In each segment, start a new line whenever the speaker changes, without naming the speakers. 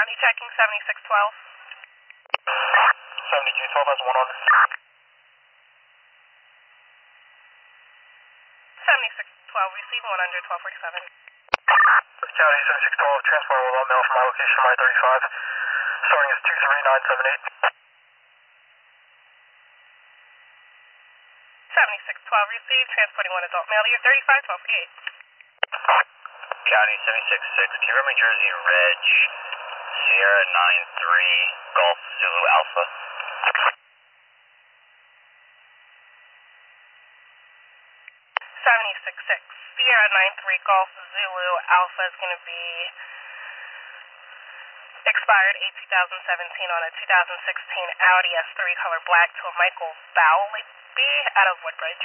County checking 7612.
7212 has 1 on.
7612, receive 1 under 1247.
County 7612, transport will mail from my location, my 35. Starting is 23978.
7612, receive, transporting 1 adult male to your 35, 1248.
County 766, can you remember Jersey Reg, Sierra 93, Golf Zulu Alpha?
766, Sierra 93, Golf Zulu Alpha is going to be expired 8/2017 on a 2016 Audi S3 color black to a Michael Bowlby out of Woodbridge.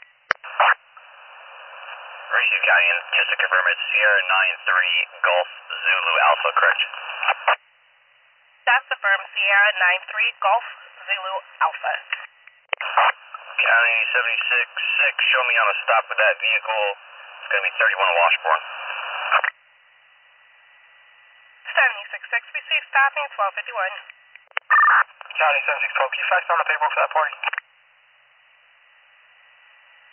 Receive, County, and just to confirm, it's Sierra 93, Golf Zulu Alpha, correct?
That's the firm, Sierra 93, Golf Zulu Alpha.
County 766, show me on a stop with that vehicle. It's going to be 31 Washburn.
766, receive, stopping 1251.
County 7612, can you fax down the paperwork for that party?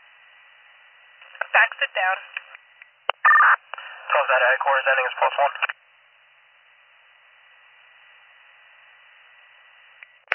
Fax it down.
12 that headquarters ending is +1.